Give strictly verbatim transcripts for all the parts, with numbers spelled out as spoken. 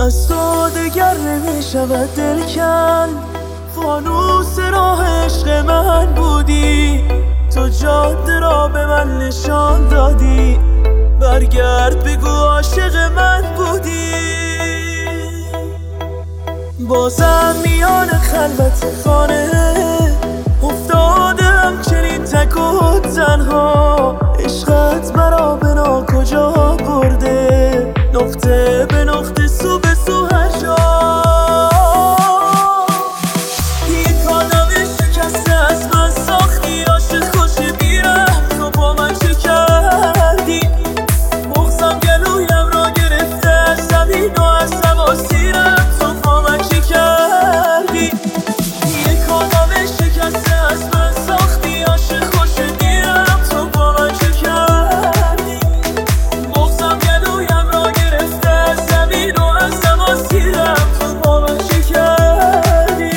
از تو دگر نمیشود دل کن، فانوس راه عشق من بودی، تو جاده را به من نشان دادی، برگرد بگو عاشق من بودی. بازم میان خلوت خانه افتادم چنین تک و تنها، عشقت مرا به ناکجا برده، نقطه به نقطه سو به سو هر جا. یک آدم شکسته از من ساختی، عاشق خوش بیرم تو با من چه کردی، مغزم گلویم را گرفته از زمین و از هوا سیرم تو با من چه کردی. یک آدم شکسته از من ساختی، عاشق خوش بیرم تو با من چه کردی، مغزم گلویم را گرفته از زمین و از هوا سیرم تو با من چه کردی.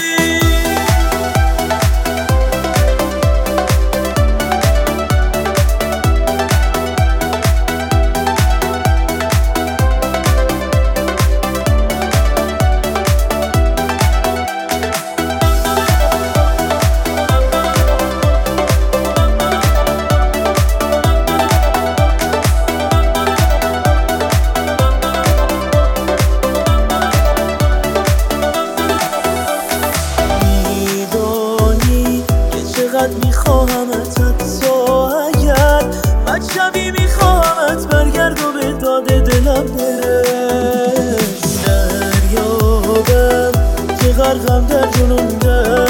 میخواهمت حتی اگر بچمی میخواهمت برگرد و به داد دلم برس، دریابم که غرقم در جنون